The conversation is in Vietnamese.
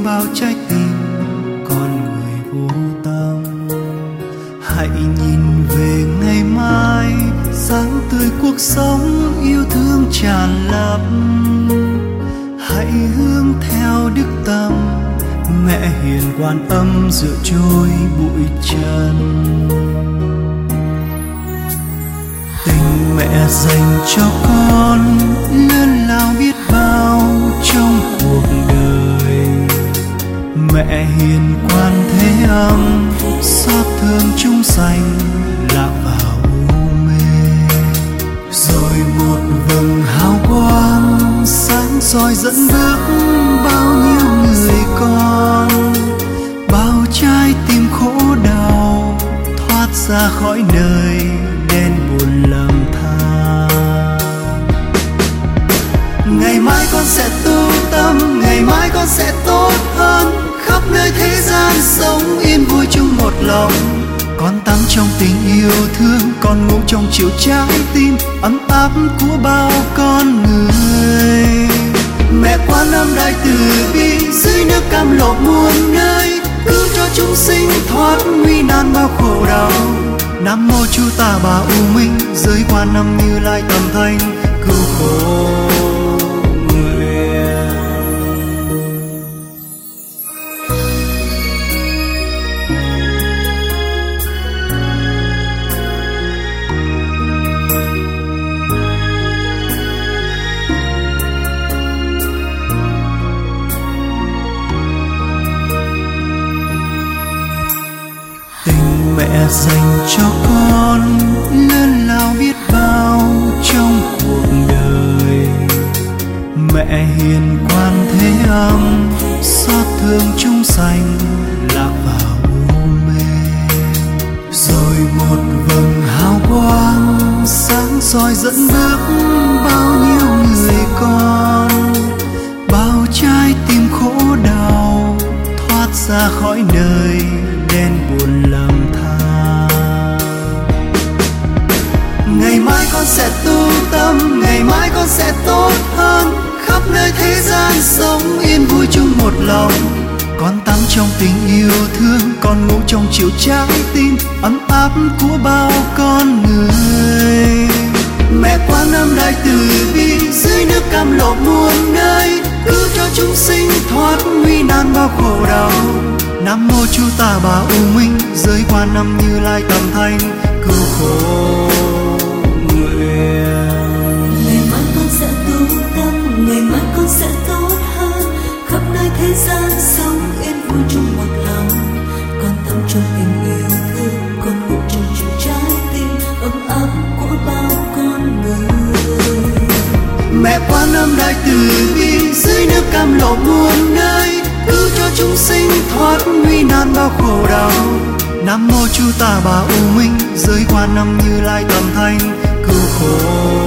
bao trái tim con người vô tâm. Hãy nhìn về ngày mai, sáng tươi cuộc sống yêu thương tràn lấp. Hãy hướng theo đức tâm, mẹ hiền Quan Âm rửa trôi bụi trần. Tình mẹ dành cho con lớn lao biết bao trong cuộc đời. Mẹ hiền Quan Thế Âm xót thương chúng sanh lạc vào u mê. Rồi một vầng hào quang sáng soi dẫn bước bao nhiêu người con. Bao trái tim khổ đau thoát ra khỏi nơi đen buồn lầm than. Ngày mai con sẽ tu tâm, ngày mai con sẽ tốt hơn. Khắp nơi thế gian sống yên vui chung một lòng. Con tắm trong tình yêu thương, con ngủ trong chiều trái tim ấm áp của bao con người. Mẹ Quan Âm đại từ bi, dưới nước cam lộ muôn nơi, cứu cho chúng sinh thoát nguy nan bao khổ đau. Nam mô Chu Tả Bà U Minh, dưới Quan Âm Như Lai Tầm Thanh cứu khổ nguyện. Tình mẹ dành cho con lớn lao biết bao trong cuộc đời. Mẹ hiền Quan Thế Âm xót thương chúng sanh lạc vào u mê. Rồi một vầng hào quang sáng soi dẫn bước bao nhiêu người con. Bao trái tim khổ đau thoát ra khỏi nơi đen buồn lầm than. Ngày mai con sẽ tu tâm, ngày mai con sẽ tốt hơn. Khắp nơi thế gian sống yên vui chung một lòng. Con tắm trong tình yêu thương, con ngủ trong chiều trái tim ấm áp của bao con người. Mẹ Quan Âm đại từ bi, dưới nước cam lộ muôn nơi, cứu cho chúng sinh thoát nguy nan bao khổ đau. Nam mô Chu Tả Bà U Minh, dưới Quan Âm Như Lai Tầm Thanh cứu khổ nguyện. Ngày mai con sẽ tu tâm, ngày mai con sẽ tốt hơn. Khắp nơi thế gian sống yên vui chung một lòng. Con tâm trong tình yêu thương, con ngủ trong chiều trái tim ấm áp của bao con người. Mẹ Quan Âm đại từ bi, dưới nước cam lộ muôn nơi, cứu cho chúng sinh thoát nguy nan bao khổ đau. Nam mô Chu Tả Bà U Minh, dưới Quan Âm Như Lai Tầm Thanh cứu khổ